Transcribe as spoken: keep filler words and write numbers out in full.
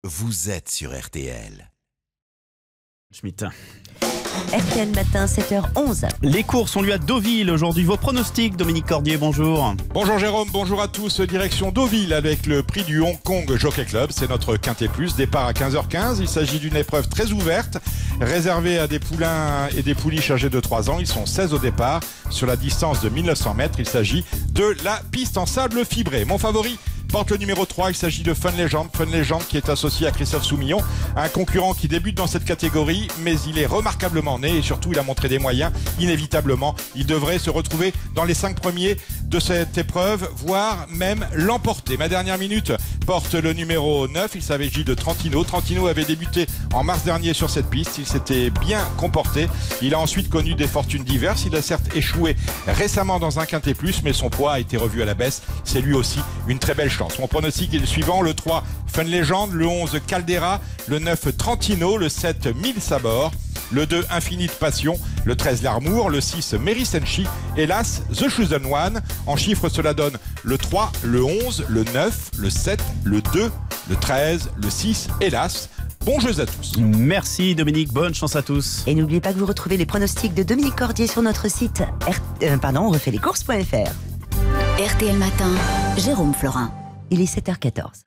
vous êtes sur R T L. Schmitt. R T L Matin, sept heures onze. Les courses ont lieu à Deauville aujourd'hui. Vos pronostics, Dominique Cordier, bonjour. Bonjour Jérôme, bonjour à tous. Direction Deauville avec le prix du Hong Kong Jockey Club. C'est notre Quintet Plus, départ à quinze heures quinze. Il s'agit d'une épreuve très ouverte, réservée à des poulains et des pouliches âgés de trois ans. Ils sont seize au départ. Sur la distance de mille neuf cents mètres, il s'agit de la piste en sable fibré. Mon favori porte le numéro trois, il s'agit de Fun Legend. Fun Legend qui est associé à Christophe Soumillon, un concurrent qui débute dans cette catégorie, mais il est remarquablement né et surtout il a montré des moyens. Inévitablement, il devrait se retrouver dans les cinq premiers de cette épreuve, voire même l'emporter. Ma dernière minute porte le numéro neuf, il s'agit de Trentino. Trentino avait débuté en mars dernier sur cette piste, il s'était bien comporté. Il a ensuite connu des fortunes diverses, il a certes échoué récemment dans un Quintet Plus, mais son poids a été revu à la baisse. C'est lui aussi une très belle chance. Mon pronostic est le suivant: le trois, Fun Legend, le onze, Caldera, le neuf, Trentino, le sept, Mille Sabors, le deux, Infinite Passion, le treize, L'Armour, le six, Mary Senshi, hélas, The Chosen One. En chiffres, cela donne le trois, le onze, le neuf, le sept, le deux, le treize, le six, hélas. Bons jeux à tous. Merci Dominique, bonne chance à tous. Et n'oubliez pas que vous retrouvez les pronostics de Dominique Cordier sur notre site R... euh, pardon, on refait les courses point F R. R T L Matin, Jérôme Florin. Il est sept heures quatorze.